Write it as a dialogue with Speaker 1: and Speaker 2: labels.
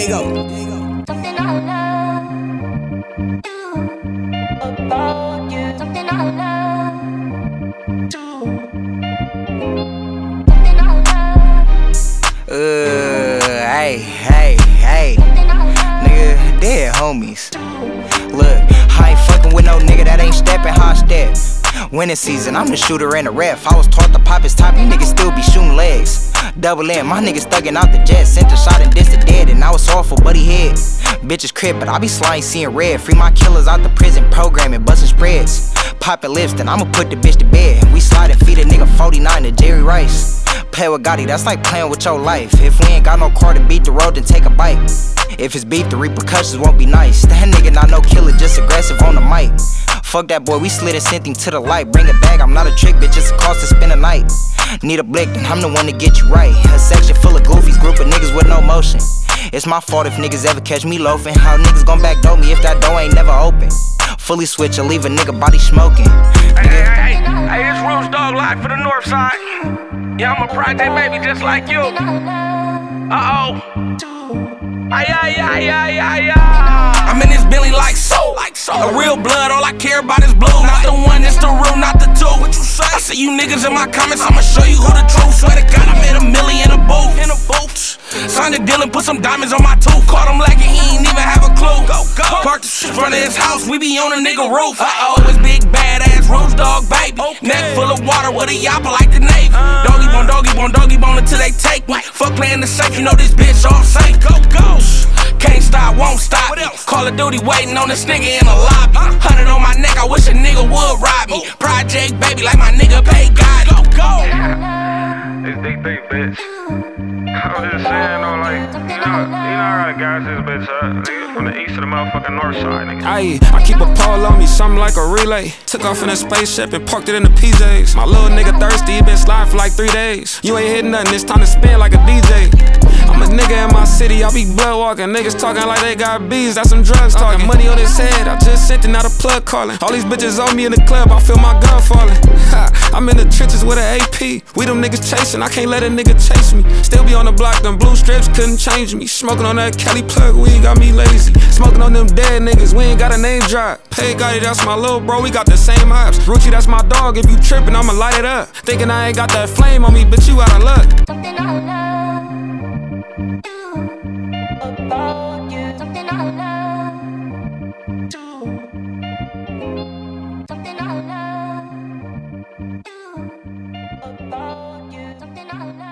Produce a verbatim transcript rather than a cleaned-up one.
Speaker 1: you go. There you go.
Speaker 2: Something I love do about you. Something I love do. Something I love.
Speaker 1: Uh, hey, hey, hey. Nigga, dead homies. Look, I ain't fucking with no nigga that ain't stepping how I step. Winning season, I'm the shooter and the ref. I was taught to pop his top, you niggas still be shooting legs. Double in, my niggas thuggin' out the jet. Sent a shot and dissed the dead, and I was awful, but he hit. Bitches crib, but I be sliding, seeing red. Free my killers out the prison, programming, bustin' spreads. Poppin' lips, then I'ma put the bitch to bed. We slide and feed a nigga forty-nine to Jerry Rice. Play with Gotti, that's like playing with your life. If we ain't got no car to beat the road, then take a bite. If it's beef, the repercussions won't be nice. That nigga not no killer, just aggressive on the mic. Fuck that boy, we slid and sent him to the light. Bring it back, I'm not a trick bitch, it's a cost to spend a night. Need a blick, then I'm the one to get you right. A section full of goofies, group of niggas with no motion. It's my fault if niggas ever catch me loafing. How niggas gon' backdoor me if that door ain't never open? Fully switch or leave a nigga body smoking.
Speaker 3: Hey, hey, hey, hey, it's Roots Dog Live for the North Side. Yeah, I'm a project baby just like you. Uh-oh. Ay, ay, ay, ay, ay, ay. I'm in this Billy like so, like so. A real blood, all I care about is blue. Not the one, it's the real, not the two. What you say? I see you niggas in my comments, I'ma show you who the truth. Swear to God, I made a million in a booth. In a booth. Signed a deal and put some diamonds on my tooth. Caught him lacking, he ain't even have a clue. Go, go. Parked the shit in front of his house, we be on a nigga roof. Uh-oh, it's big badass Roots Dog, baby. Okay. Neck full of water with a yapper like the Navy. Uh, doggy bone, doggy bone, doggy bone until they take me. Fuck playing the safe, you know this bitch all safe. Go, go. Can't stop, won't stop me. Call of Duty waiting on this nigga in the lobby. Hundred on my neck, I wish a nigga would rob me. Project baby like my nigga pay God. Go, go.
Speaker 4: It's deep, deep, bitch. I was just saying, though, like, you know, you know how the guys this bitch up. Nigga from the east to the motherfucking north side, nigga.
Speaker 5: Aye, I keep a pole on me, something like a relay. Took off in a spaceship and parked it in the P Js. My little nigga thirsty, he been sliding for like three days. You ain't hitting nothing, it's time to spin like a D J. I'm a nigga in my city, I be blood walking. Niggas talking like they got bees, that's some drugs talking. Money on his head, I just sent it, now the plug calling. All these bitches on me in the club, I feel my gun falling. Ha, I'm in the trenches with an A P. We them niggas chasing, I can't let a nigga chase me. Still be on the block, them blue strips couldn't change me. Smoking on that Cali plug, we ain't got me lazy. Smoking on them dead niggas, we ain't got a name drop. Pay Gotti, that's my little bro, we got the same ops. Rucci, that's my dog, if you trippin', I'ma light it up. Thinking I ain't got that flame on me, but you out of luck.
Speaker 2: Something I love do about you. Something I love do. Something I love do about you. Something I love.